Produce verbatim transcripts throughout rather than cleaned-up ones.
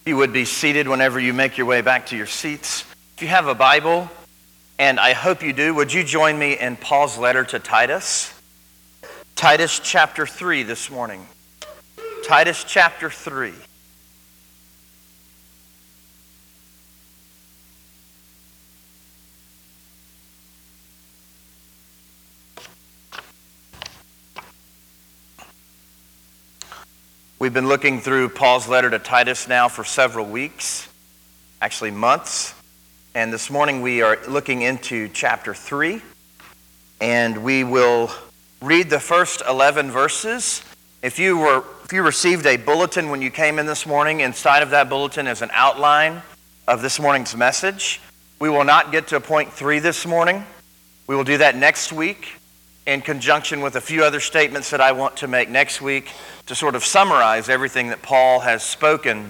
You would be seated whenever you make your way back to your seats. If you have a Bible, and I hope you do, would you join me in Paul's letter to Titus? Titus chapter three this morning. Titus chapter three. We've been looking through Paul's letter to Titus now for several weeks, actually months. And this morning we are looking into chapter three. And we will read the first eleven verses. If you were, if you received a bulletin when you came in this morning, inside of that bulletin is an outline of this morning's message. We will not get to point three this morning. We will do that next week in conjunction with a few other statements that I want to make next week to sort of summarize everything that Paul has spoken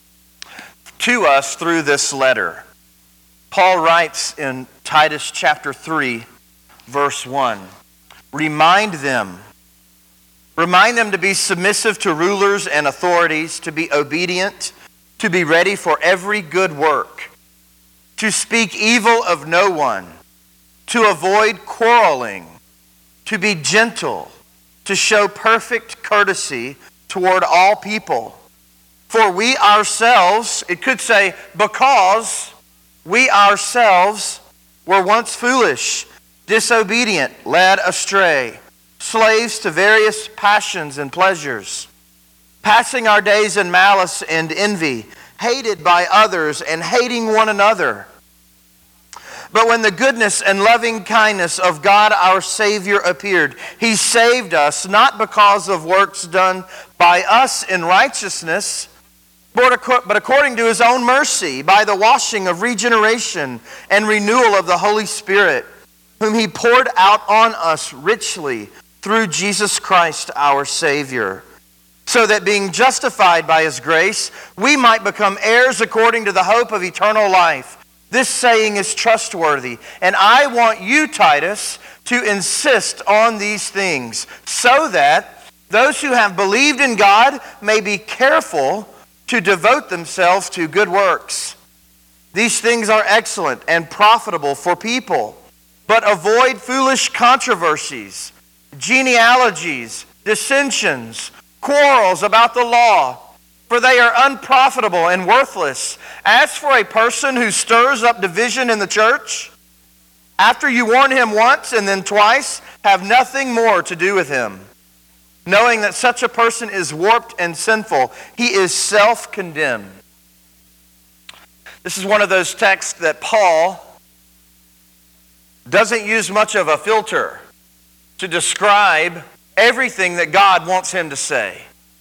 to us through this letter. Paul writes in Titus chapter three, verse one, Remind them, remind them to be submissive to rulers and authorities, to be obedient, to be ready for every good work, to speak evil of no one, to avoid quarreling, to be gentle, to show perfect courtesy toward all people. For we ourselves, it could say, because we ourselves were once foolish, disobedient, led astray, slaves to various passions and pleasures, passing our days in malice and envy, hated by others and hating one another. But when the goodness and loving kindness of God our Savior appeared, He saved us, not because of works done by us in righteousness, but according to His own mercy, by the washing of regeneration and renewal of the Holy Spirit, whom He poured out on us richly through Jesus Christ our Savior, so that being justified by His grace, we might become heirs according to the hope of eternal life. This saying is trustworthy, and I want you, Titus, to insist on these things, so that those who have believed in God may be careful to devote themselves to good works. These things are excellent and profitable for people, but avoid foolish controversies, genealogies, dissensions, quarrels about the law, for they are unprofitable and worthless. As for a person who stirs up division in the church, after you warn him once and then twice, have nothing more to do with him, knowing that such a person is warped and sinful. He is self-condemned. This is one of those texts that Paul doesn't use much of a filter to describe everything that God wants him to say.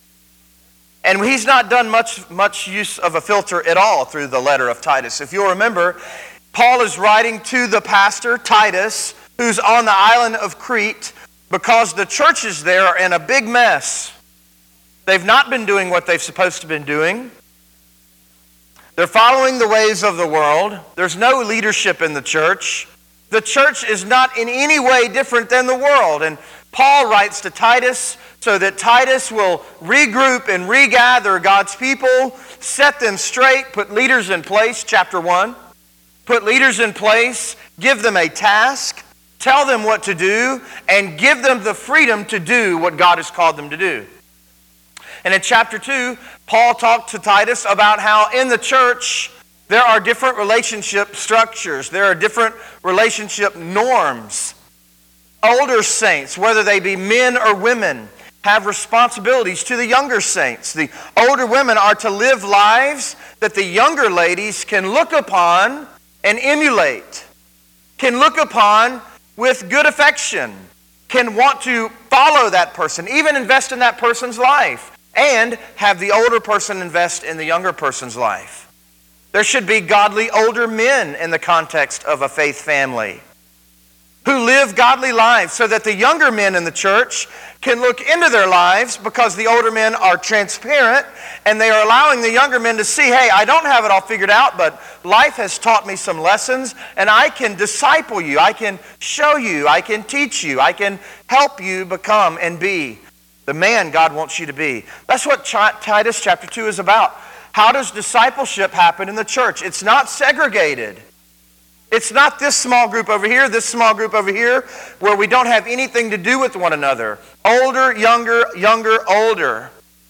And he's not done much, much use of a filter at all through the letter of Titus. If you'll remember, Paul is writing to the pastor, Titus, who's on the island of Crete, because the churches there are in a big mess. They've not been doing what they've supposed to have been doing. They're following the ways of the world. There's no leadership in the church. The church is not in any way different than the world. And Paul writes to Titus so that Titus will regroup and regather God's people, set them straight, put leaders in place, chapter one. Put leaders in place, give them a task, tell them what to do, and give them the freedom to do what God has called them to do. And in chapter two, Paul talked to Titus about how in the church there are different relationship structures. There are different relationship norms. Older saints, whether they be men or women, have responsibilities to the younger saints. The older women are to live lives that the younger ladies can look upon and emulate, can look upon with good affection, can want to follow that person, even invest in that person's life, and have the older person invest in the younger person's life. There should be godly older men in the context of a faith family who live godly lives so that the younger men in the church can look into their lives because the older men are transparent and they are allowing the younger men to see, hey, I don't have it all figured out, but life has taught me some lessons and I can disciple you, I can show you, I can teach you, I can help you become and be the man God wants you to be. That's what Titus chapter two is about. How does discipleship happen in the church? It's not segregated. It's not this small group over here, this small group over here, where we don't have anything to do with one another. Older, younger, younger, older.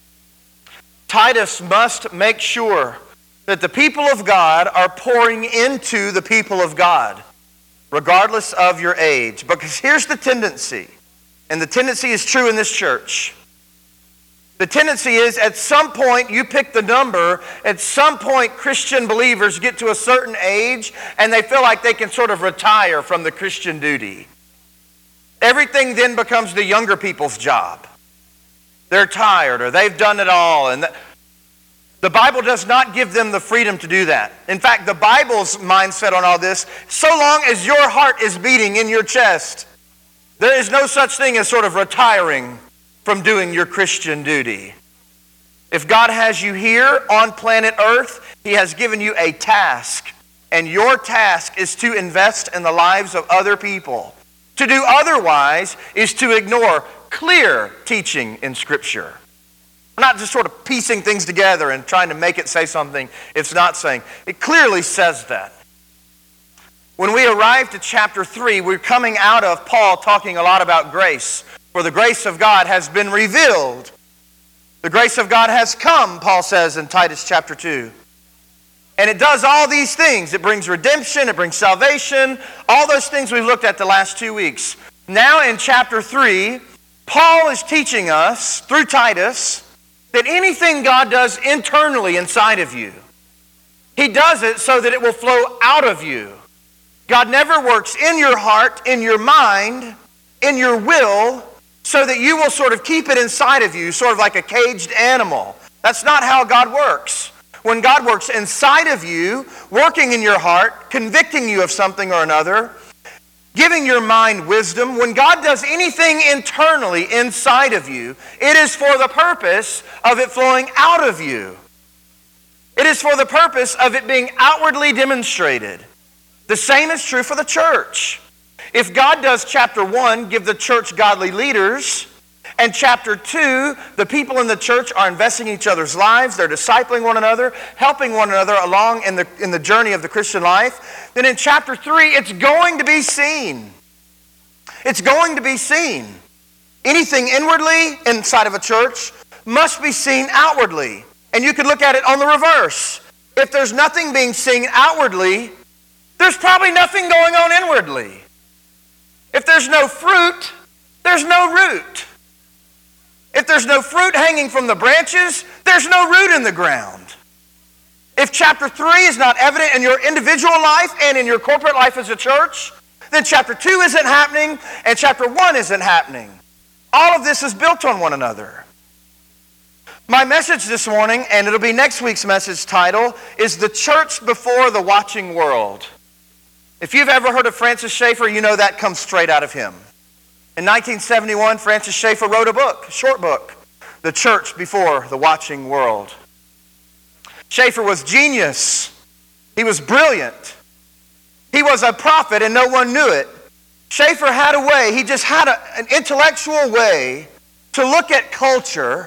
Titus must make sure that the people of God are pouring into the people of God, regardless of your age. Because here's the tendency, and the tendency is true in this church. The tendency is at some point you pick the number, at some point Christian believers get to a certain age and they feel like they can sort of retire from the Christian duty. Everything then becomes the younger people's job. They're tired or they've done it all. And the Bible does not give them the freedom to do that. In fact, the Bible's mindset on all this, so long as your heart is beating in your chest, there is no such thing as sort of retiring from doing your Christian duty. If God has you here on planet Earth, He has given you a task. And your task is to invest in the lives of other people. To do otherwise is to ignore clear teaching in Scripture. We're not just sort of piecing things together and trying to make it say something it's not saying. It clearly says that. When we arrive to chapter three, we're coming out of Paul talking a lot about grace. For the grace of God has been revealed. The grace of God has come, Paul says in Titus chapter two. And it does all these things. It brings redemption, it brings salvation, all those things we've looked at the last two weeks. Now in chapter three, Paul is teaching us, through Titus, that anything God does internally inside of you, He does it so that it will flow out of you. God never works in your heart, in your mind, in your will, so that you will sort of keep it inside of you, sort of like a caged animal. That's not how God works. When God works inside of you, working in your heart, convicting you of something or another, giving your mind wisdom, when God does anything internally inside of you, it is for the purpose of it flowing out of you. It is for the purpose of it being outwardly demonstrated. The same is true for the church. If God does chapter one, give the church godly leaders, and chapter two, the people in the church are investing in each other's lives, they're discipling one another, helping one another along in the, in the journey of the Christian life, then in chapter three, it's going to be seen. It's going to be seen. Anything inwardly inside of a church must be seen outwardly. And you could look at it on the reverse. If there's nothing being seen outwardly, there's probably nothing going on inwardly. If there's no fruit, there's no root. If there's no fruit hanging from the branches, there's no root in the ground. If chapter three is not evident in your individual life and in your corporate life as a church, then chapter two isn't happening and chapter one isn't happening. All of this is built on one another. My message this morning, and it'll be next week's message title, is The Church Before the Watching World. If you've ever heard of Francis Schaeffer, you know that comes straight out of him. In nineteen seventy-one, Francis Schaeffer wrote a book, a short book, The Church Before the Watching World. Schaeffer was genius. He was brilliant. He was a prophet and no one knew it. Schaeffer had a way, he just had a, an intellectual way to look at culture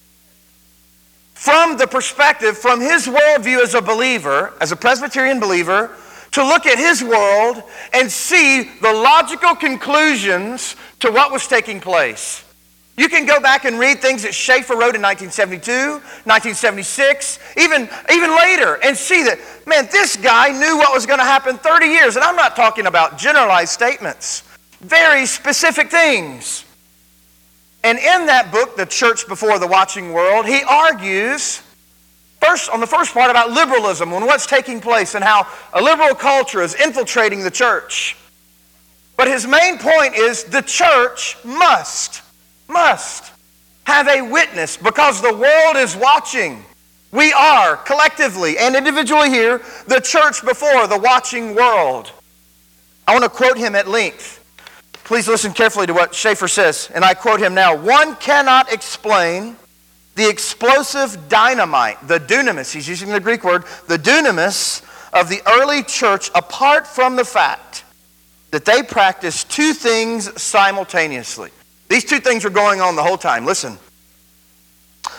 from the perspective, from his worldview as a believer, as a Presbyterian believer, to look at his world and see the logical conclusions to what was taking place. You can go back and read things that Schaeffer wrote in nineteen seventy-two, nineteen seventy-six, even, even later, and see that, man, this guy knew what was going to happen thirty years. And I'm not talking about generalized statements, very specific things. And in that book, The Church Before the Watching World, he argues First, on the first part about liberalism and what's taking place and how a liberal culture is infiltrating the church. But his main point is the church must, must have a witness because the world is watching. We are collectively and individually here the church before the watching world. I want to quote him at length. Please listen carefully to what Schaeffer says, and I quote him now. One cannot explain the explosive dynamite, the dunamis, he's using the Greek word, the dunamis of the early church apart from the fact that they practiced two things simultaneously. These two things were going on the whole time. Listen.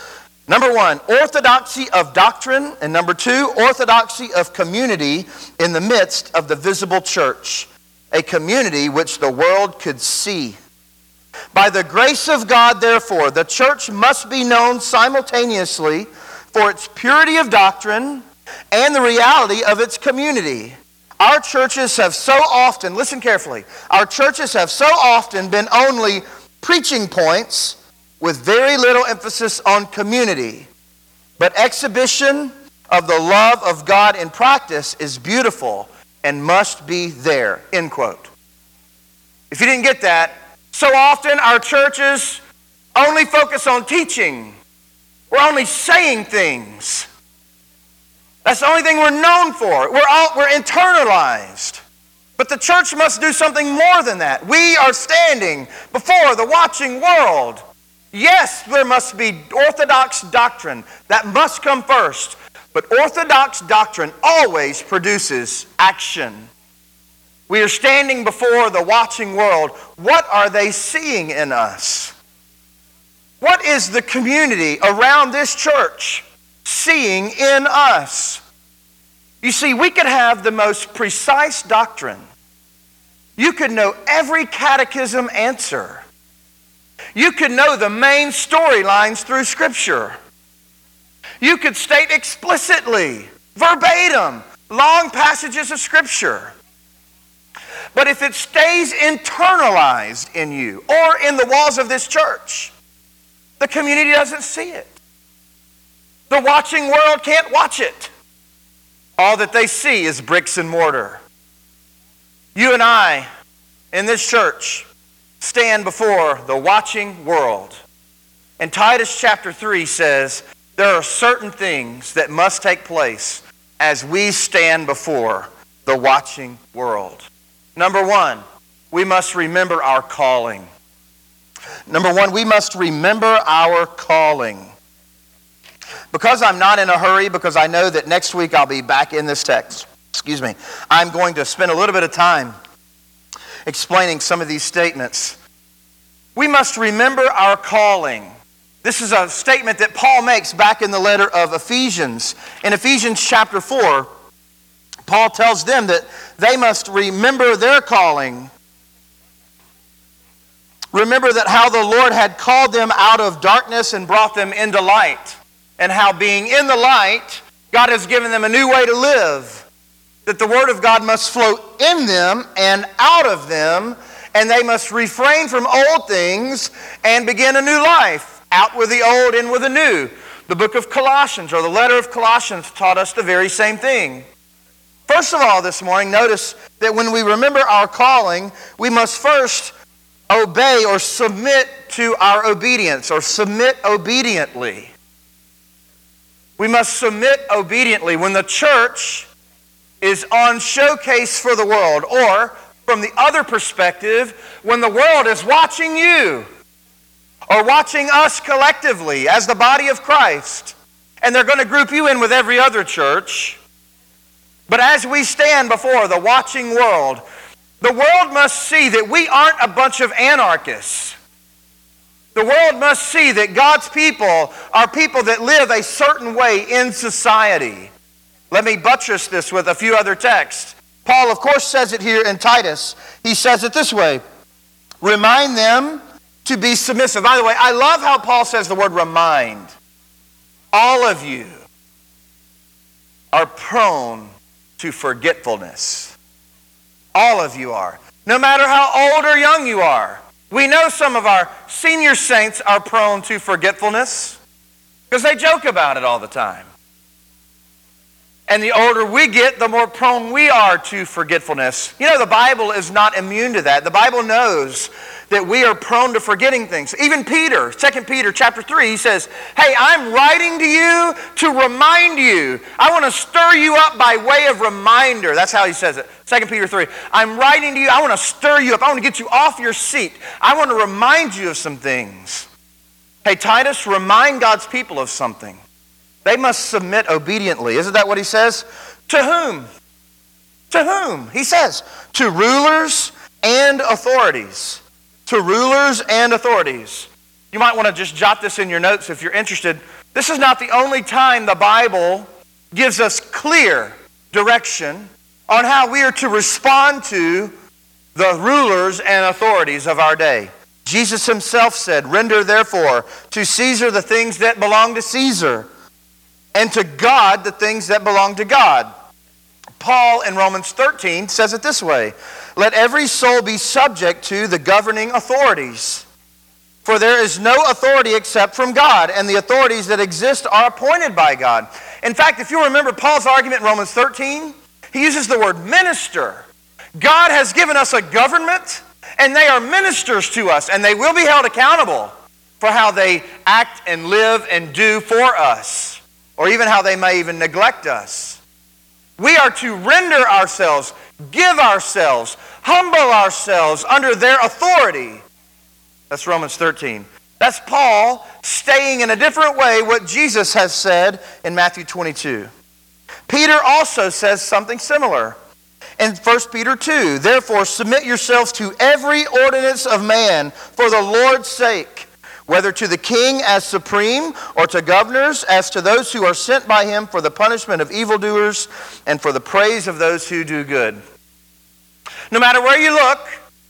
Number one, orthodoxy of doctrine. And number two, orthodoxy of community in the midst of the visible church. A community which the world could see. By the grace of God, therefore, the church must be known simultaneously for its purity of doctrine and the reality of its community. Our churches have so often, listen carefully, our churches have so often been only preaching points with very little emphasis on community. But exhibition of the love of God in practice is beautiful and must be there, end quote. If you didn't get that, so often our churches only focus on teaching. We're only saying things. That's the only thing we're known for. We're all, we're internalized. But the church must do something more than that. We are standing before the watching world. Yes, there must be orthodox doctrine. That must come first. But orthodox doctrine always produces action. We are standing before the watching world. What are they seeing in us? What is the community around this church seeing in us? You see, we could have the most precise doctrine. You could know every catechism answer. You could know the main storylines through Scripture. You could state explicitly, verbatim, long passages of Scripture. But if it stays internalized in you or in the walls of this church, the community doesn't see it. The watching world can't watch it. All that they see is bricks and mortar. You and I, in this church, stand before the watching world. And Titus chapter three says, there are certain things that must take place as we stand before the watching world. Number one, we must remember our calling. Number one, we must remember our calling. Because I'm not in a hurry, because I know that next week I'll be back in this text, excuse me, I'm going to spend a little bit of time explaining some of these statements. We must remember our calling. This is a statement that Paul makes back in the letter of Ephesians. In Ephesians chapter four, Paul tells them that they must remember their calling. Remember that how the Lord had called them out of darkness and brought them into light. And how being in the light, God has given them a new way to live. That the Word of God must flow in them and out of them. And they must refrain from old things and begin a new life. Out with the old, in with the new. The book of Colossians, or the letter of Colossians, taught us the very same thing. First of all, this morning, notice that when we remember our calling, we must first obey or submit to our obedience, or submit obediently. We must submit obediently. When the church is on showcase for the world, or from the other perspective, when the world is watching you, or watching us collectively as the body of Christ, and they're going to group you in with every other church. But as we stand before the watching world, the world must see that we aren't a bunch of anarchists. The world must see that God's people are people that live a certain way in society. Let me buttress this with a few other texts. Paul, of course, says it here in Titus. He says it this way: remind them to be submissive. By the way, I love how Paul says the word remind. All of you are prone to forgetfulness. All of you are. No matter how old or young you are. We know some of our senior saints are prone to forgetfulness because they joke about it all the time. And the older we get, the more prone we are to forgetfulness. You know, the Bible is not immune to that. The Bible knows that we are prone to forgetting things. Even Peter, Second Peter chapter three, he says, hey, I'm writing to you to remind you. I want to stir you up by way of reminder. That's how he says it. Second Peter three. I'm writing to you. I want to stir you up. I want to get you off your seat. I want to remind you of some things. Hey, Titus, remind God's people of something. They must submit obediently. Isn't that what he says? To whom? To whom? He says, to rulers and authorities. To rulers and authorities. You might want to just jot this in your notes if you're interested. This is not the only time the Bible gives us clear direction on how we are to respond to the rulers and authorities of our day. Jesus himself said, "Render therefore to Caesar the things that belong to Caesar, and to God the things that belong to God." Paul in Romans thirteen says it this way, "Let every soul be subject to the governing authorities. For there is no authority except from God, and the authorities that exist are appointed by God." In fact, if you remember Paul's argument in Romans thirteen, he uses the word minister. God has given us a government, and they are ministers to us, and they will be held accountable for how they act and live and do for us, or even how they may even neglect us. We are to render ourselves, give ourselves, humble ourselves under their authority. That's Romans thirteen. That's Paul stating in a different way what Jesus has said in Matthew twenty-two. Peter also says something similar in First Peter two. "Therefore submit yourselves to every ordinance of man for the Lord's sake, whether to the king as supreme or to governors as to those who are sent by him for the punishment of evildoers and for the praise of those who do good." No matter where you look,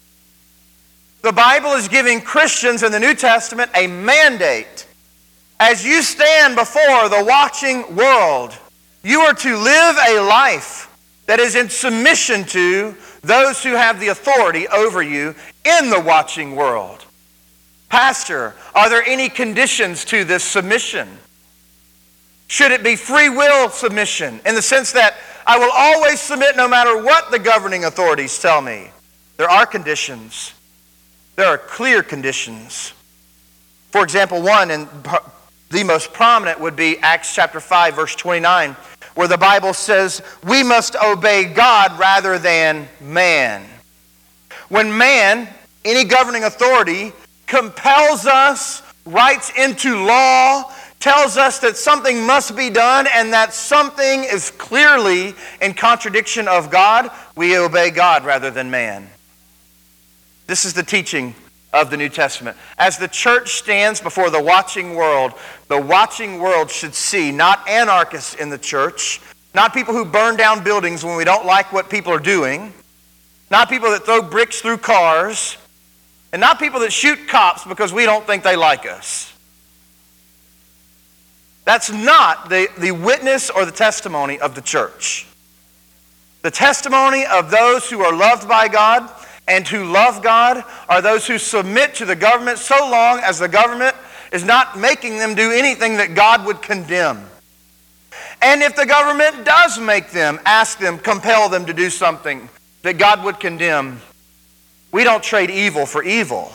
the Bible is giving Christians in the New Testament a mandate. As you stand before the watching world, you are to live a life that is in submission to those who have the authority over you in the watching world. Pastor, are there any conditions to this submission? Should it be free will submission in the sense that I will always submit no matter what the governing authorities tell me? There are conditions. There are clear conditions. For example, one, and the most prominent, would be Acts chapter five, verse twenty-nine, where the Bible says we must obey God rather than man. When man, any governing authority, compels us, writes into law, tells us that something must be done, and that something is clearly in contradiction of God, we obey God rather than man. This is the teaching of the New Testament. As the church stands before the watching world, the watching world should see not anarchists in the church, not people who burn down buildings when we don't like what people are doing, not people that throw bricks through cars, and not people that shoot cops because we don't think they like us. That's not the, the witness or the testimony of the church. The testimony of those who are loved by God and who love God are those who submit to the government so long as the government is not making them do anything that God would condemn. And if the government does make them, ask them, compel them to do something that God would condemn, we don't trade evil for evil.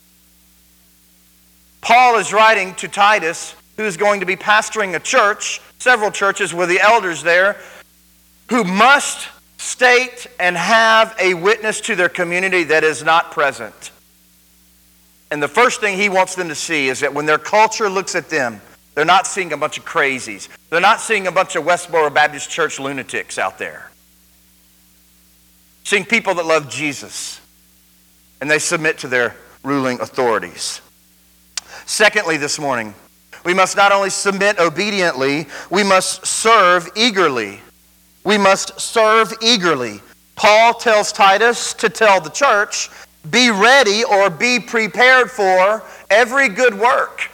Paul is writing to Titus, who is going to be pastoring a church, several churches with the elders there, who must state and have a witness to their community that is not present. And the first thing he wants them to see is that when their culture looks at them, they're not seeing a bunch of crazies. They're not seeing a bunch of Westboro Baptist Church lunatics out there. Seeing people that love Jesus, and they submit to their ruling authorities. Secondly, this morning, we must not only submit obediently, we must serve eagerly. We must serve eagerly. Paul tells Titus to tell the church, be ready or be prepared for every good work.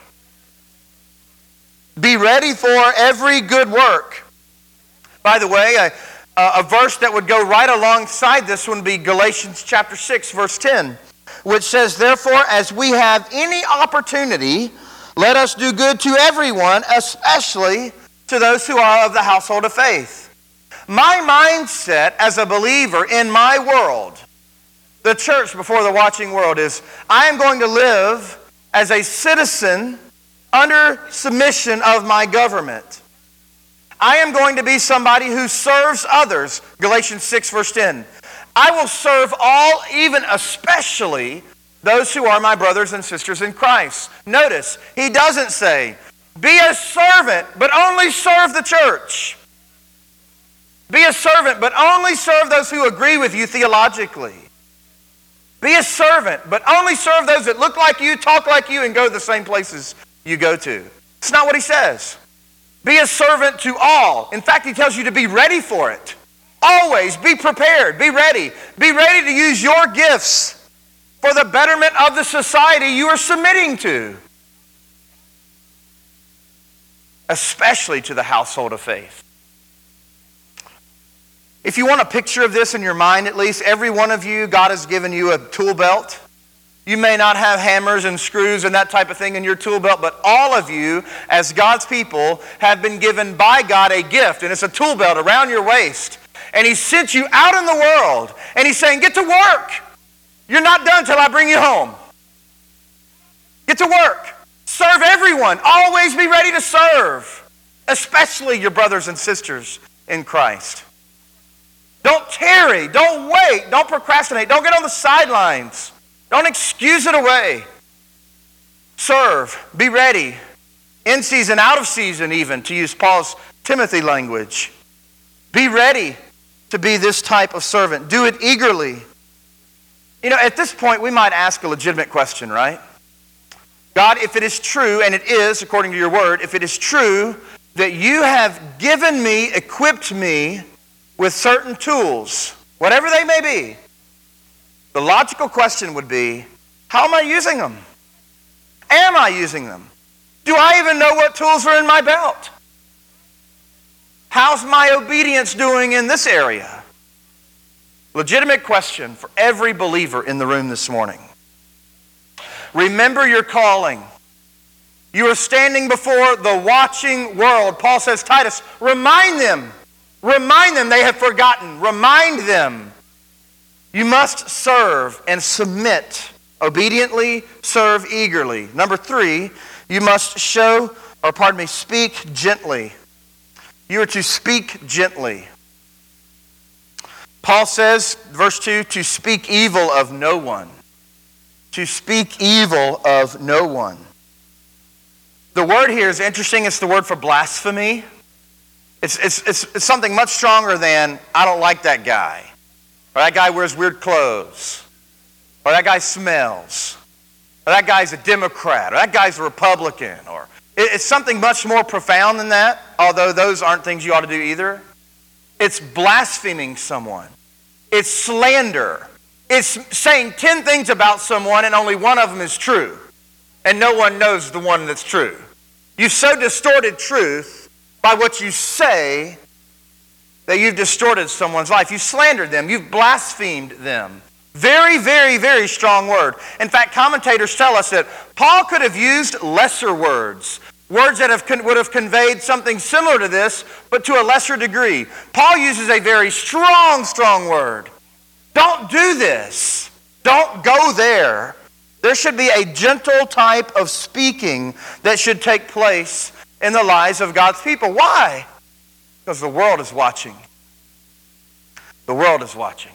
Be ready for every good work. By the way, a, a verse that would go right alongside this one would be Galatians chapter six, verse ten, which says, therefore, as we have any opportunity, let us do good to everyone, especially to those who are of the household of faith. My mindset as a believer in my world, the church before the watching world, is I am going to live as a citizen under submission of my government. I am going to be somebody who serves others. Galatians six, verse ten. I will serve all, even especially those who are my brothers and sisters in Christ. Notice, he doesn't say, be a servant, but only serve the church. Be a servant, but only serve those who agree with you theologically. Be a servant, but only serve those that look like you, talk like you, and go to the same places you go to. It's not what he says. Be a servant to all. In fact, he tells you to be ready for it. Always be prepared. Be ready. Be ready to use your gifts for the betterment of the society you are submitting to. Especially to the household of faith. If you want a picture of this in your mind, at least, every one of you, God has given you a tool belt. You may not have hammers and screws and that type of thing in your tool belt, but all of you, as God's people, have been given by God a gift, and it's a tool belt around your waist. And He sent you out in the world, and He's saying, get to work. You're not done till I bring you home. Get to work. Serve everyone. Always be ready to serve, especially your brothers and sisters in Christ. Don't tarry. Don't wait. Don't procrastinate. Don't get on the sidelines. Don't excuse it away. Serve. Be ready. In season, out of season even, to use Paul's Timothy language. Be ready to be this type of servant. Do it eagerly. You know, at this point, we might ask a legitimate question, right? God, if it is true, and it is, according to your word, if it is true that you have given me, equipped me with certain tools, whatever they may be, the logical question would be, how am I using them? Am I using them? Do I even know what tools are in my belt? How's my obedience doing in this area? Legitimate question for every believer in the room this morning. Remember your calling. You are standing before the watching world. Paul says, Titus, remind them. Remind them they have forgotten. Remind them. You must serve and submit. Obediently, serve eagerly. Number three, you must show, or pardon me, speak gently. You are to speak gently. Paul says, verse two, to speak evil of no one. To speak evil of no one. The word here is interesting. It's the word for blasphemy. It's, it's, it's, it's something much stronger than, I don't like that guy. Or that guy wears weird clothes. Or that guy smells. Or that guy's a Democrat. Or that guy's a Republican. Or it, it's something much more profound than that, although those aren't things you ought to do either. It's blaspheming someone. It's slander. It's saying ten things about someone and only one of them is true. And no one knows the one that's true. You've so distorted truth by what you say that you've distorted someone's life. You've slandered them. You've blasphemed them. Very, very, very strong word. In fact, commentators tell us that Paul could have used lesser words. Words that have, would have conveyed something similar to this, but to a lesser degree. Paul uses a very strong, strong word. Don't do this. Don't go there. There should be a gentle type of speaking that should take place in the lives of God's people. Why? Because the world is watching. The world is watching.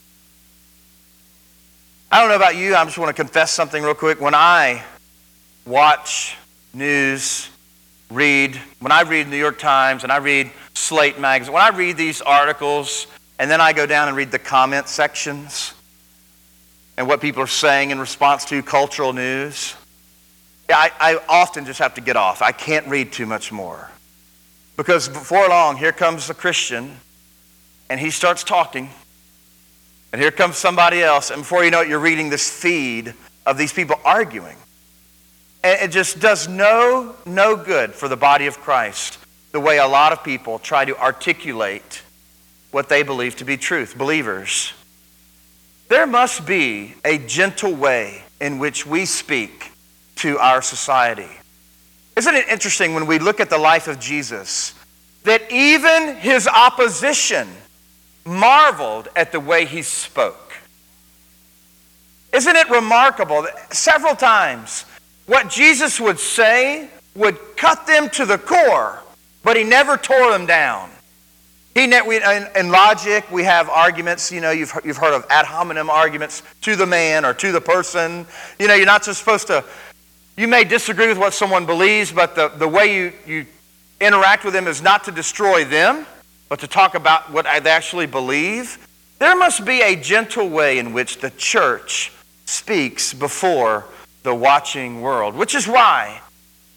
I don't know about you, I just want to confess something real quick. When I watch news, read, when I read New York Times and I read Slate magazine, when I read these articles and then I go down and read the comment sections and what people are saying in response to cultural news, yeah, I, I often just have to get off. I can't read too much more. Because before long, here comes a Christian and he starts talking. And here comes somebody else. And before you know it, you're reading this feed of these people arguing. And it just does no, no good for the body of Christ the way a lot of people try to articulate what they believe to be truth. Believers, there must be a gentle way in which we speak to our society. Isn't it interesting when we look at the life of Jesus that even his opposition marveled at the way he spoke? Isn't it remarkable that several times what Jesus would say would cut them to the core, but he never tore them down? He ne- we, in, in logic, we have arguments. You know, you've you've heard of ad hominem arguments to the man or to the person. You know, you're not just supposed to. You may disagree with what someone believes, but the, the way you, you interact with them is not to destroy them, but to talk about what they actually believe. There must be a gentle way in which the church speaks before the watching world, which is why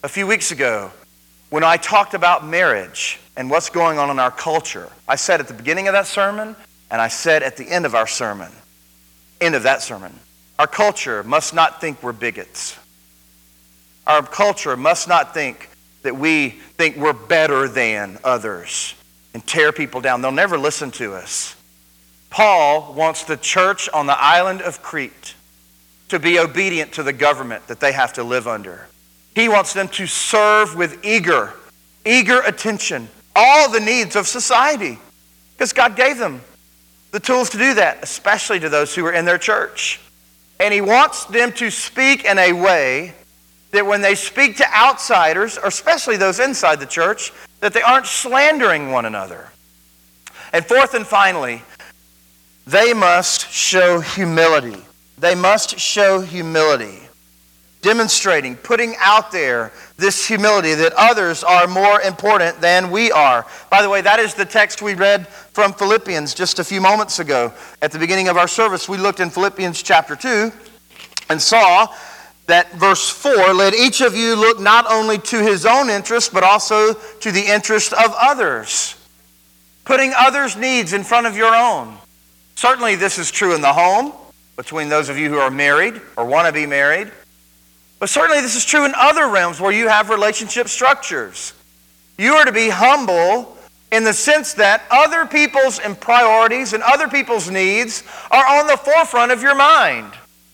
a few weeks ago when I talked about marriage and what's going on in our culture. I said at the beginning of that sermon, and I said at the end of our sermon, end of that sermon, our culture must not think we're bigots. Our culture must not think that we think we're better than others and tear people down. They'll never listen to us. Paul wants the church on the island of Crete to be obedient to the government that they have to live under. He wants them to serve with eager, eager attention, all the needs of society, because God gave them the tools to do that, especially to those who are in their church. And he wants them to speak in a way that when they speak to outsiders, or especially those inside the church, that they aren't slandering one another. And fourth and finally, they must show humility. They must show humility. Demonstrating, putting out there this humility that others are more important than we are. By the way, that is the text we read from Philippians just a few moments ago. At the beginning of our service, we looked in Philippians chapter two and saw that verse four, let each of you look not only to his own interest, but also to the interest of others. Putting others' needs in front of your own. Certainly this is true in the home, between those of you who are married or want to be married. But certainly this is true in other realms where you have relationship structures. You are to be humble in the sense that other people's priorities and other people's needs are on the forefront of your mind.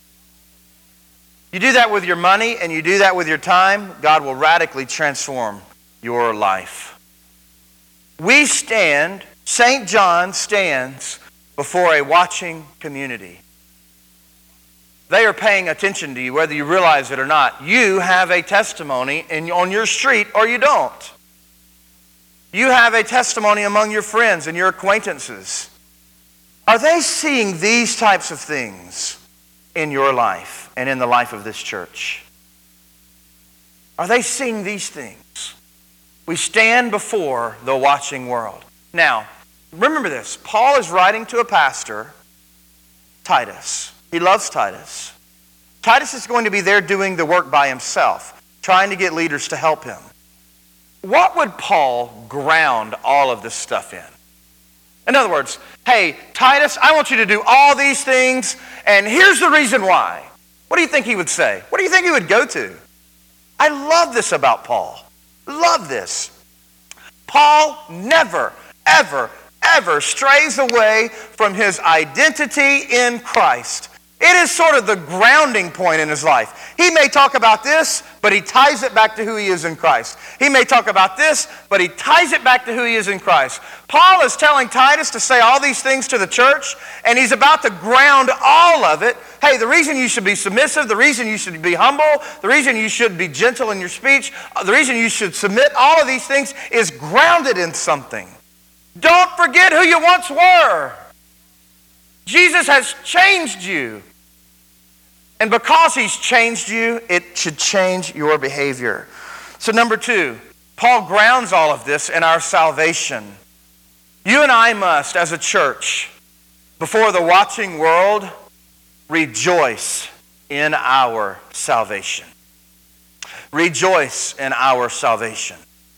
You do that with your money and you do that with your time, God will radically transform your life. We stand, Saint John stands before a watching community. They are paying attention to you, whether you realize it or not. You have a testimony in, on your street, or you don't. You have a testimony among your friends and your acquaintances. Are they seeing these types of things in your life and in the life of this church? Are they seeing these things? We stand before the watching world. Now, remember this. Paul is writing to a pastor, Titus. He loves Titus. Titus is going to be there doing the work by himself, trying to get leaders to help him. What would Paul ground all of this stuff in? In other words, hey, Titus, I want you to do all these things, and here's the reason why. What do you think he would say? What do you think he would go to? I love this about Paul. Love this. Paul never, ever, ever strays away from his identity in Christ. It is sort of the grounding point in his life. He may talk about this, but he ties it back to who he is in Christ. He may talk about this, but he ties it back to who he is in Christ. Paul is telling Titus to say all these things to the church, and he's about to ground all of it. Hey, the reason you should be submissive, the reason you should be humble, the reason you should be gentle in your speech, the reason you should submit, all of these things is grounded in something. Don't forget who you once were. Jesus has changed you. And because he's changed you, it should change your behavior. So number two, Paul grounds all of this in our salvation. You and I must, as a church, before the watching world, rejoice in our salvation. Rejoice in our salvation.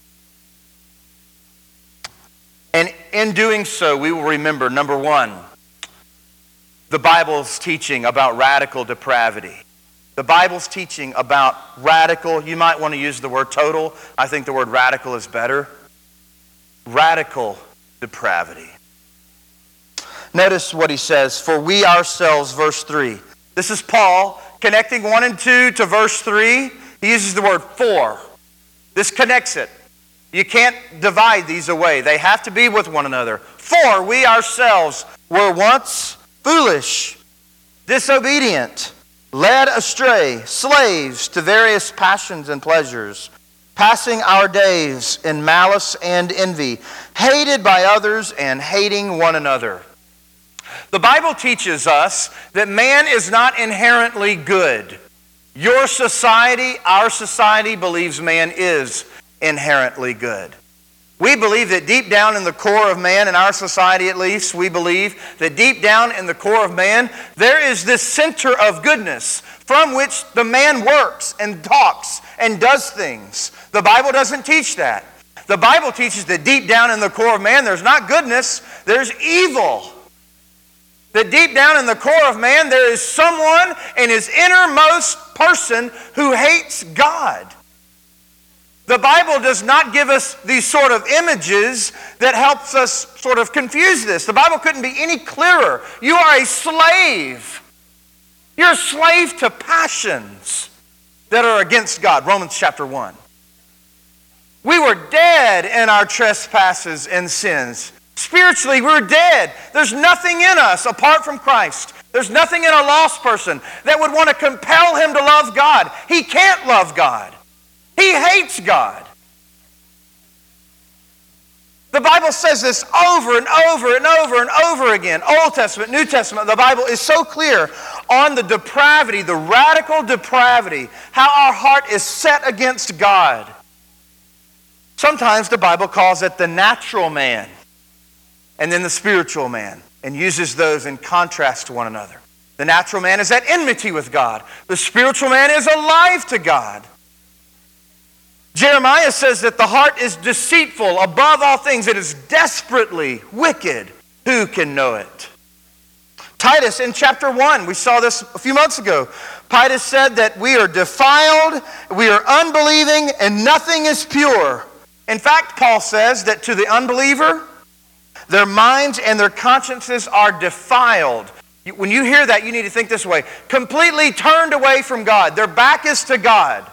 And in doing so, we will remember, number one, the Bible's teaching about radical depravity. The Bible's teaching about radical, you might want to use the word total. I think the word radical is better. Radical depravity. Notice what he says, for we ourselves, verse three. This is Paul connecting one and two to verse three. He uses the word for. This connects it. You can't divide these away. They have to be with one another. For we ourselves were once foolish, disobedient, led astray, slaves to various passions and pleasures, passing our days in malice and envy, hated by others and hating one another. The Bible teaches us that man is not inherently good. Your society, our society, believes man is inherently good. We believe that deep down in the core of man, in our society at least, we believe that deep down in the core of man, there is this center of goodness from which the man works and talks and does things. The Bible doesn't teach that. The Bible teaches that deep down in the core of man, there's not goodness, there's evil. That deep down in the core of man, there is someone in his innermost person who hates God. The Bible does not give us these sort of images that helps us sort of confuse this. The Bible couldn't be any clearer. You are a slave. You're a slave to passions that are against God. Romans chapter one. We were dead in our trespasses and sins. Spiritually, we're dead. There's nothing in us apart from Christ. There's nothing in a lost person that would want to compel him to love God. He can't love God. He hates God. The Bible says this over and over and over and over again. Old Testament, New Testament, the Bible is so clear on the depravity, the radical depravity, how our heart is set against God. Sometimes the Bible calls it the natural man and then the spiritual man and uses those in contrast to one another. The natural man is at enmity with God. The spiritual man is alive to God. Jeremiah says that the heart is deceitful above all things. It is desperately wicked. Who can know it? Titus in chapter one, we saw this a few months ago. Titus said that we are defiled, we are unbelieving, and nothing is pure. In fact, Paul says that to the unbeliever, their minds and their consciences are defiled. When you hear that, you need to think this way. Completely turned away from God. Their back is to God.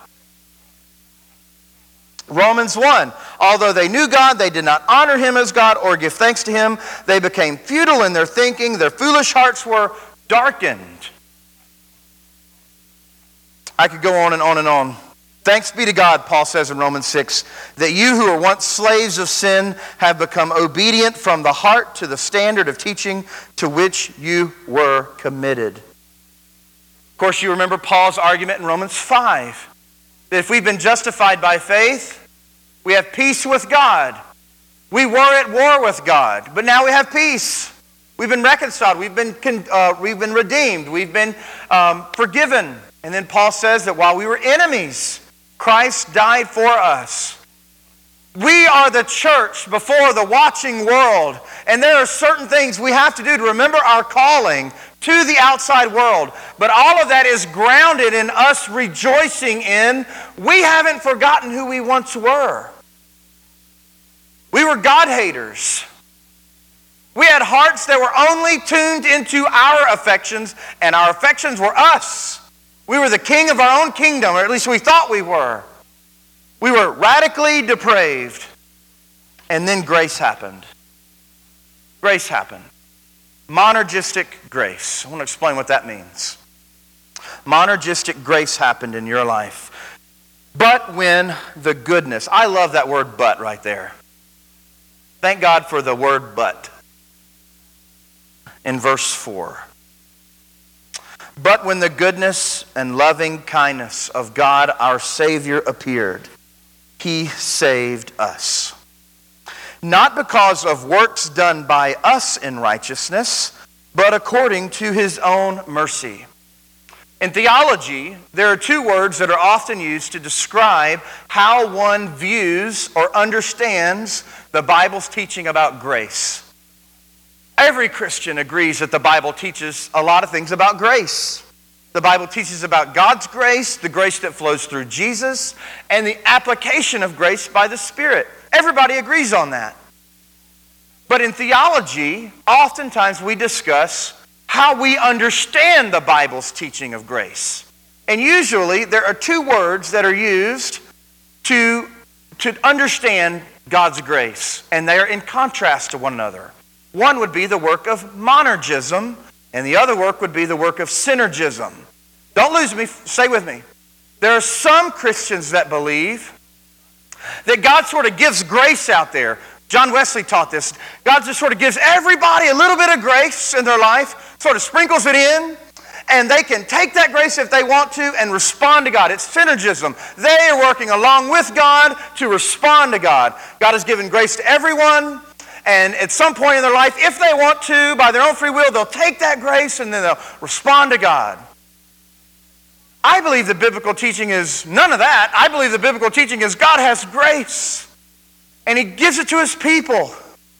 Romans one, although they knew God, they did not honor him as God or give thanks to him. They became futile in their thinking. Their foolish hearts were darkened. I could go on and on and on. Thanks be to God, Paul says in Romans six, that you who were once slaves of sin have become obedient from the heart to the standard of teaching to which you were committed. Of course, you remember Paul's argument in Romans five. That if we've been justified by faith, we have peace with God. We were at war with God, but now we have peace. We've been reconciled. We've been, uh, we've been redeemed. We've been um, forgiven. And then Paul says that while we were enemies, Christ died for us. We are the church before the watching world. And there are certain things we have to do to remember our calling to the outside world. But all of that is grounded in us rejoicing in we haven't forgotten who we once were. We were God-haters. We had hearts that were only tuned into our affections, and our affections were us. We were the king of our own kingdom, or at least we thought we were. We were radically depraved. And then grace happened. Grace happened. Monergistic grace. I want to explain what that means. Monergistic grace happened in your life. But when the goodness, I love that word but right there. Thank God for the word but. In verse four. But when the goodness and loving kindness of God our Savior appeared, He saved us. Not because of works done by us in righteousness, but according to His own mercy. In theology, there are two words that are often used to describe how one views or understands the Bible's teaching about grace. Every Christian agrees that the Bible teaches a lot of things about grace. The Bible teaches about God's grace, the grace that flows through Jesus, and the application of grace by the Spirit. Everybody agrees on that. But in theology, oftentimes we discuss how we understand the Bible's teaching of grace. And usually there are two words that are used to, to understand God's grace, and they are in contrast to one another. One would be the work of monergism, and the other work would be the work of synergism. Don't lose me, stay with me. There are some Christians that believe that God sort of gives grace out there. John Wesley taught this. God just sort of gives everybody a little bit of grace in their life, sort of sprinkles it in, and they can take that grace if they want to and respond to God. It's synergism. They are working along with God to respond to God. God has given grace to everyone, and at some point in their life, if they want to, by their own free will, they'll take that grace and then they'll respond to God. I believe the biblical teaching is none of that. I believe the biblical teaching is God has grace, and He gives it to His people,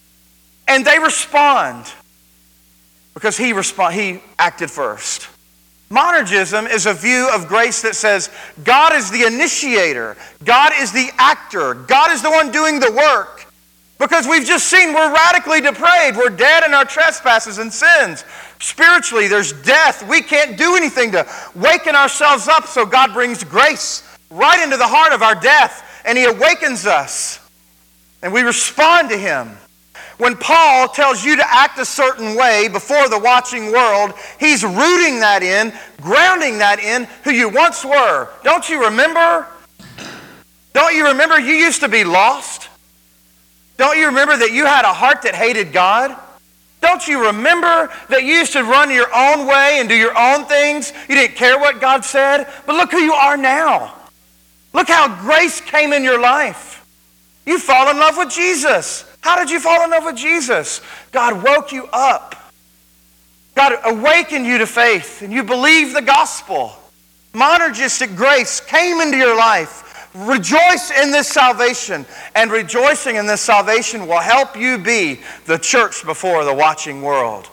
and they respond because He respond, He acted first. Monergism is a view of grace that says God is the initiator, God is the actor, God is the one doing the work. Because we've just seen we're radically depraved. We're dead in our trespasses and sins. Spiritually, there's death. We can't do anything to waken ourselves up, so God brings grace right into the heart of our death, and He awakens us, and we respond to Him. When Paul tells you to act a certain way before the watching world, he's rooting that in, grounding that in who you once were. Don't you remember? Don't you remember you used to be lost? Don't you remember that you had a heart that hated God? Don't you remember that you used to run your own way and do your own things? You didn't care what God said? But look who you are now. Look how grace came in your life. You fall in love with Jesus. How did you fall in love with Jesus? God woke you up. God awakened you to faith, and you believed the gospel. Monergistic grace came into your life. Rejoice in this salvation, and rejoicing in this salvation will help you be the church before the watching world.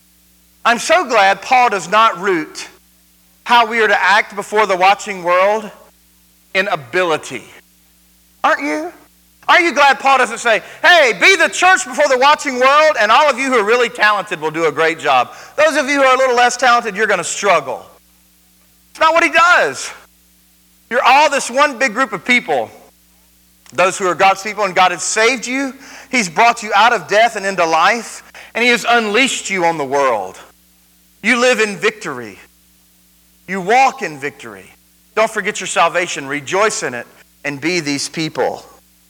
I'm so glad Paul does not root how we are to act before the watching world in ability. Aren't you? Aren't you glad Paul doesn't say, hey, be the church before the watching world, and all of you who are really talented will do a great job. Those of you who are a little less talented, you're going to struggle. It's not what he does. You're all this one big group of people, those who are God's people, and God has saved you. He's brought you out of death and into life, and He has unleashed you on the world. You live in victory. You walk in victory. Don't forget your salvation. Rejoice in it and be these people.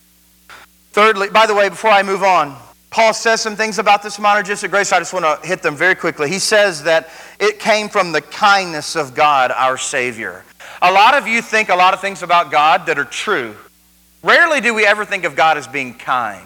Thirdly, by the way, before I move on, Paul says some things about this monergistic grace. I just want to hit them very quickly. He says that it came from the kindness of God, our Savior. A lot of you think a lot of things about God that are true. Rarely do we ever think of God as being kind.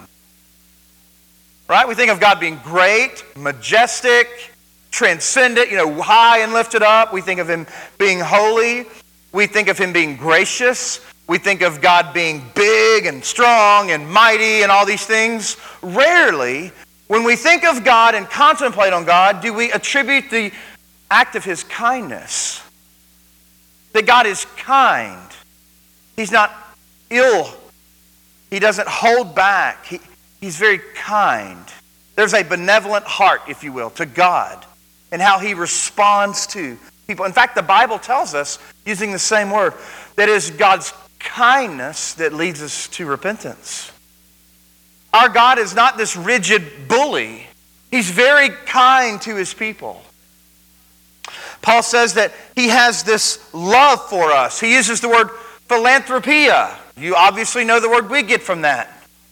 Right? We think of God being great, majestic, transcendent, you know, high and lifted up. We think of Him being holy. We think of Him being gracious. We think of God being big and strong and mighty and all these things. Rarely, when we think of God and contemplate on God, do we attribute the act of His kindness. That God is kind. He's not ill. He doesn't hold back. He, he's very kind. There's a benevolent heart, if you will, to God and how He responds to people. In fact, the Bible tells us, using the same word, that it is God's kindness that leads us to repentance. Our God is not this rigid bully. He's very kind to His people. Paul says that He has this love for us. He uses the word philanthropia. You obviously know the word we get from that.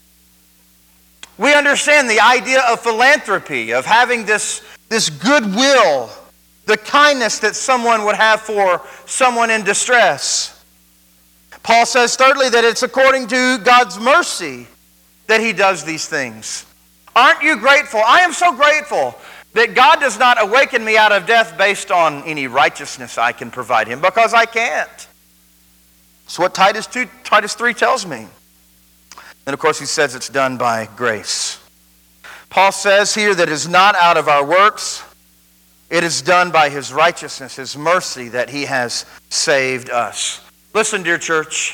We understand the idea of philanthropy, of having this, this goodwill, the kindness that someone would have for someone in distress. Paul says, thirdly, that it's according to God's mercy that He does these things. Aren't you grateful? I am so grateful that God does not awaken me out of death based on any righteousness I can provide Him, because I can't. That's what Titus two, Titus three tells me. And of course he says it's done by grace. Paul says here that it is not out of our works. It is done by His righteousness, His mercy, that He has saved us. Listen, dear church.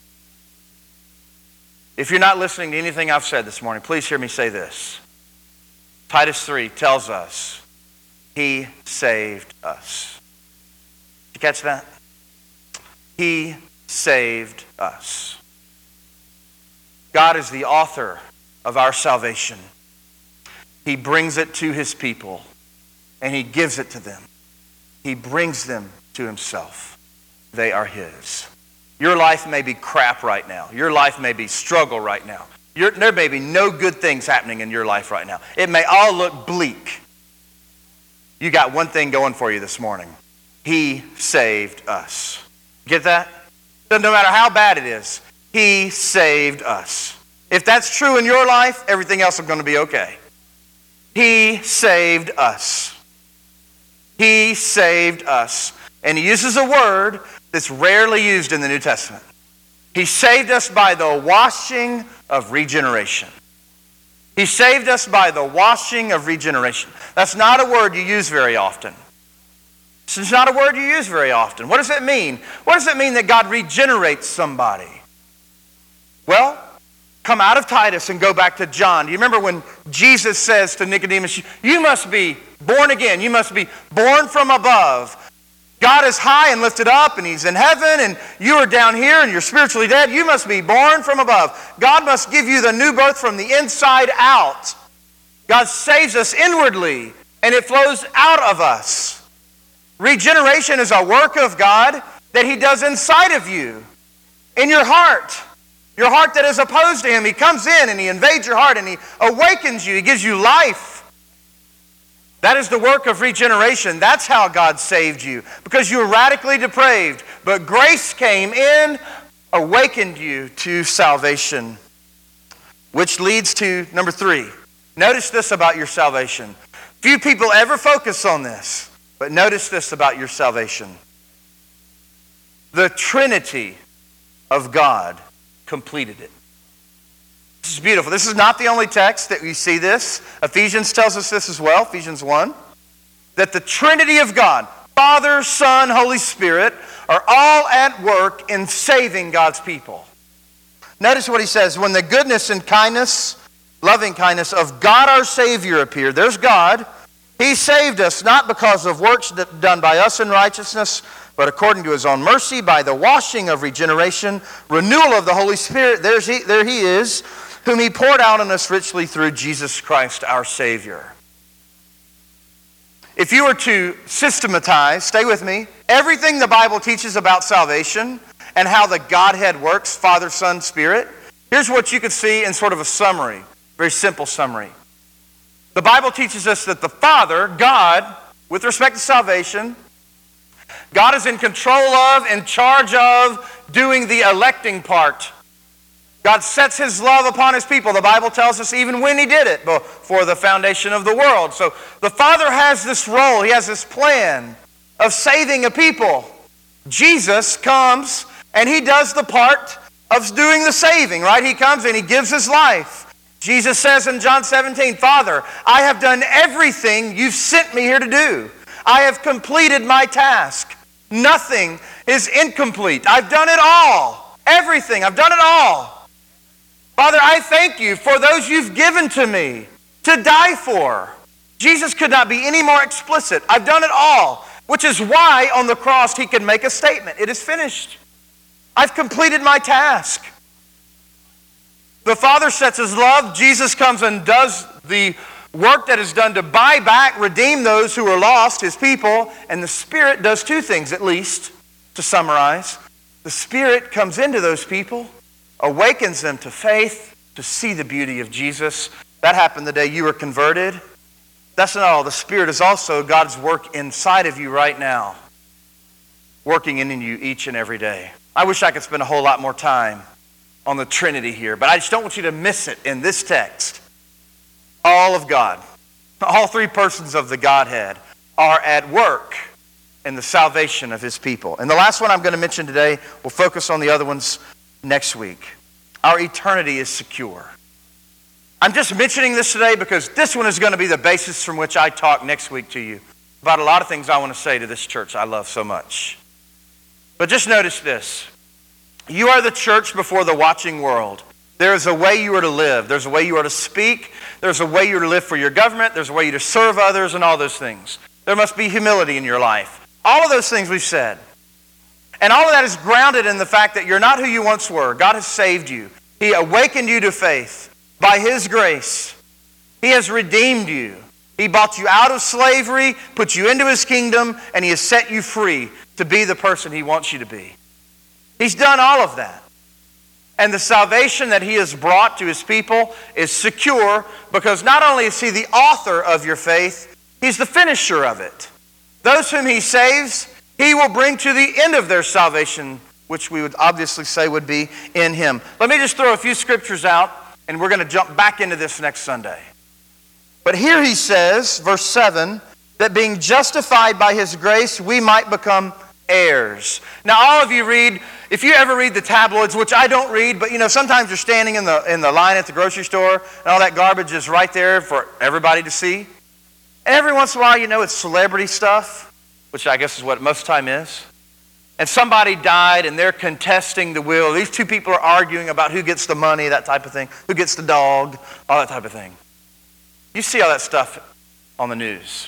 If you're not listening to anything I've said this morning, please hear me say this. Titus three tells us He saved us. Did you catch that? He saved us. God is the author of our salvation. He brings it to His people, and He gives it to them. He brings them to Himself. They are His. Your life may be crap right now. Your life may be struggle right now. You're, there may be no good things happening in your life right now. It may all look bleak. You got one thing going for you this morning. He saved us. Get that? So no matter how bad it is, He saved us. If that's true in your life, everything else is going to be okay. He saved us. He saved us. And He uses a word that's rarely used in the New Testament. He saved us by the washing of regeneration. He saved us by the washing of regeneration. That's not a word you use very often. It's not a word you use very often. What does it mean? What does it mean that God regenerates somebody? Well, come out of Titus and go back to John. Do you remember when Jesus says to Nicodemus, you must be born again. You must be born from above. God is high and lifted up and He's in heaven and you are down here and you're spiritually dead. You must be born from above. God must give you the new birth from the inside out. God saves us inwardly and it flows out of us. Regeneration is a work of God that He does inside of you, in your heart. Your heart that is opposed to Him. He comes in and He invades your heart and He awakens you. He gives you life. That is the work of regeneration. That's how God saved you. Because you were radically depraved. But grace came in, awakened you to salvation. Which leads to number three. Notice this about your salvation. Few people ever focus on this. But notice this about your salvation. The Trinity of God completed it. This is beautiful. This is not the only text that we see this. Ephesians tells us this as well, Ephesians one. That the Trinity of God, Father, Son, Holy Spirit, are all at work in saving God's people. Notice what he says, when the goodness and kindness, loving kindness of God our Savior appeared. There's God. He saved us not because of works done by us in righteousness, but according to His own mercy, by the washing of regeneration, renewal of the Holy Spirit. There's he, there He is, whom He poured out on us richly through Jesus Christ our Savior. If you were to systematize, stay with me, everything the Bible teaches about salvation and how the Godhead works, Father, Son, Spirit, here's what you could see in sort of a summary, very simple summary. The Bible teaches us that the Father, God, with respect to salvation, God is in control of, in charge of, doing the electing part. God sets His love upon His people. The Bible tells us even when He did it, before the foundation of the world. So the Father has this role, He has this plan of saving a people. Jesus comes and He does the part of doing the saving, right? He comes and He gives His life. Jesus says in John seventeen, Father, I have done everything You've sent me here to do. I have completed my task. Nothing is incomplete. I've done it all. Everything. I've done it all. Father, I thank You for those You've given to me to die for. Jesus could not be any more explicit. I've done it all. Which is why on the cross He could make a statement. It is finished. I've completed my task. The Father sets His love. Jesus comes and does the work that is done to buy back, redeem those who are lost, His people. And the Spirit does two things, at least, to summarize. The Spirit comes into those people, awakens them to faith, to see the beauty of Jesus. That happened the day you were converted. That's not all. The Spirit is also God's work inside of you right now, working in you each and every day. I wish I could spend a whole lot more time on the Trinity here, but I just don't want you to miss it in this text. All of God, all three persons of the Godhead are at work in the salvation of His people. And the last one I'm going to mention today, we'll focus on the other ones next week. Our eternity is secure. I'm just mentioning this today because this one is going to be the basis from which I talk next week to you about a lot of things I want to say to this church I love so much. But just notice this. You are the church before the watching world. There is a way you are to live. There's a way you are to speak. There's a way you are to live for your government. There's a way you are to serve others and all those things. There must be humility in your life. All of those things we've said. And all of that is grounded in the fact that you're not who you once were. God has saved you. He awakened you to faith by His grace. He has redeemed you. He bought you out of slavery, put you into His kingdom, and He has set you free to be the person He wants you to be. He's done all of that. And the salvation that He has brought to His people is secure because not only is He the author of your faith, He's the finisher of it. Those whom He saves, He will bring to the end of their salvation, which we would obviously say would be in him. Let me just throw a few scriptures out, and we're going to jump back into this next Sunday. But here he says, verse seven, that being justified by his grace, we might become heirs. Now, all of you read, if you ever read the tabloids, which I don't read, but you know, sometimes you're standing in the in the line at the grocery store, and all that garbage is right there for everybody to see. And every once in a while, you know, it's celebrity stuff, which I guess is what most of the time is. And somebody died, and they're contesting the will. These two people are arguing about who gets the money, that type of thing, who gets the dog, all that type of thing. You see all that stuff on the news.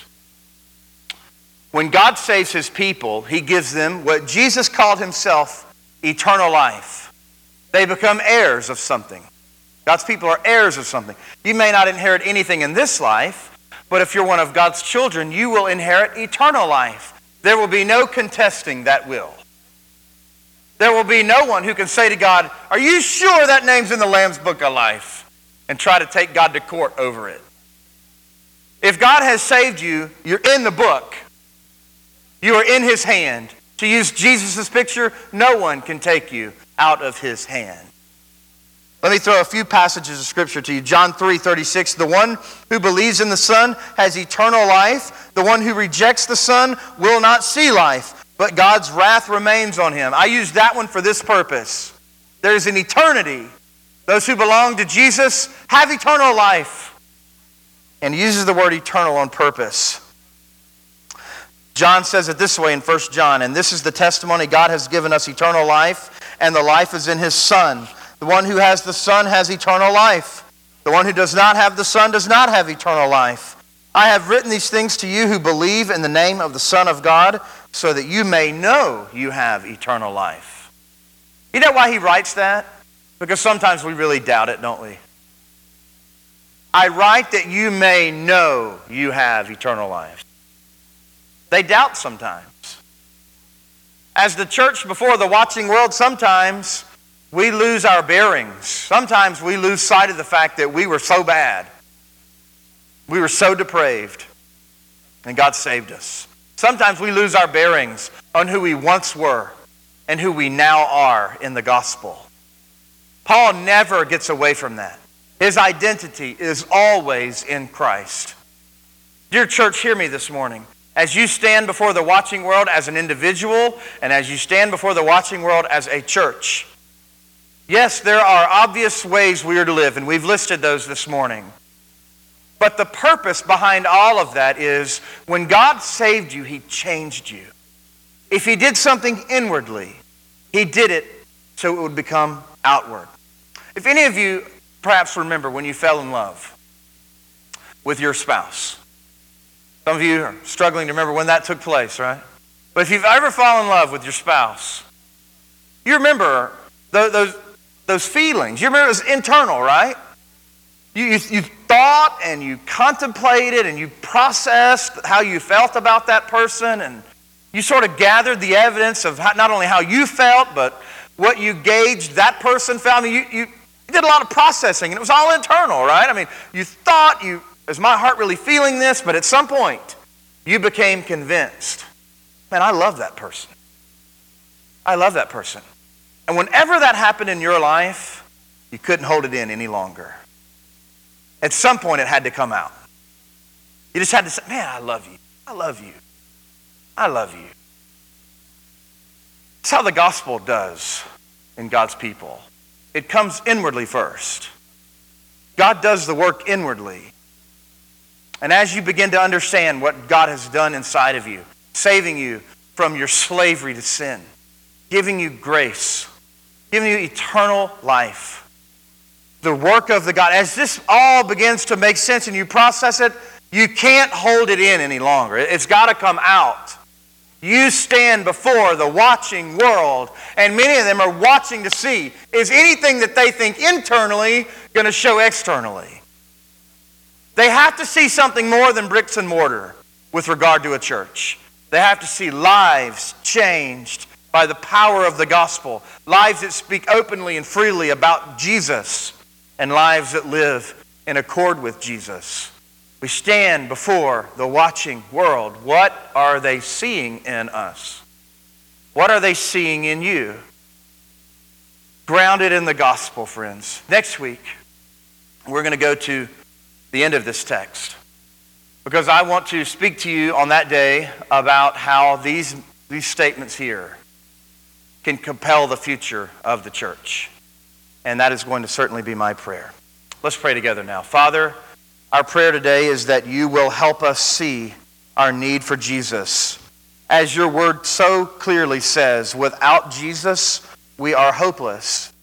When God saves his people, he gives them what Jesus called himself eternal life. They become heirs of something. God's people are heirs of something. You may not inherit anything in this life, but if you're one of God's children, you will inherit eternal life. There will be no contesting that will. There will be no one who can say to God, "Are you sure that name's in the Lamb's Book of Life?" and try to take God to court over it. If God has saved you, you're in the book. You are in his hand. To use Jesus' picture, no one can take you out of his hand. Let me throw a few passages of Scripture to you. John three thirty-six, the one who believes in the Son has eternal life. The one who rejects the Son will not see life, but God's wrath remains on him. I use that one for this purpose. There is an eternity. Those who belong to Jesus have eternal life. And he uses the word eternal on purpose. John says it this way in First John, and this is the testimony: God has given us eternal life, and the life is in his Son. The one who has the Son has eternal life. The one who does not have the Son does not have eternal life. I have written these things to you who believe in the name of the Son of God, so that you may know you have eternal life. You know why he writes that? Because sometimes we really doubt it, don't we? I write that you may know you have eternal life. They doubt sometimes. As the church before the watching world, sometimes we lose our bearings. Sometimes we lose sight of the fact that we were so bad. We were so depraved. And God saved us. Sometimes we lose our bearings on who we once were and who we now are in the gospel. Paul never gets away from that. His identity is always in Christ. Dear church, hear me this morning. As you stand before the watching world as an individual, and as you stand before the watching world as a church, yes, there are obvious ways we are to live, and we've listed those this morning. But the purpose behind all of that is when God saved you, he changed you. If he did something inwardly, he did it so it would become outward. If any of you perhaps remember when you fell in love with your spouse. Some of you are struggling to remember when that took place, right? But if you've ever fallen in love with your spouse, you remember those, those, those feelings. You remember it was internal, right? You, you, you thought and you contemplated and you processed how you felt about that person, and you sort of gathered the evidence of how, not only how you felt, but what you gauged that person felt. I mean, you, you, you did a lot of processing, and it was all internal, right? I mean, you thought, you, is my heart really feeling this? But at some point, you became convinced, man, I love that person. I love that person. And whenever that happened in your life, you couldn't hold it in any longer. At some point, it had to come out. You just had to say, man, I love you. I love you. I love you. That's how the gospel does in God's people. It comes inwardly first. God does the work inwardly. And as you begin to understand what God has done inside of you, saving you from your slavery to sin, giving you grace, giving you eternal life, the work of the God, as this all begins to make sense and you process it, you can't hold it in any longer. It's got to come out. You stand before the watching world, and many of them are watching to see, is anything that they think internally going to show externally? They have to see something more than bricks and mortar with regard to a church. They have to see lives changed by the power of the gospel, lives that speak openly and freely about Jesus, and lives that live in accord with Jesus. We stand before the watching world. What are they seeing in us? What are they seeing in you? Grounded in the gospel, friends. Next week, we're going to go to the end of this text, because I want to speak to you on that day about how these, these statements here can compel the future of the church. And that is going to certainly be my prayer. Let's pray together now. Father, our prayer today is that you will help us see our need for Jesus. As your word so clearly says, without Jesus, we are hopeless.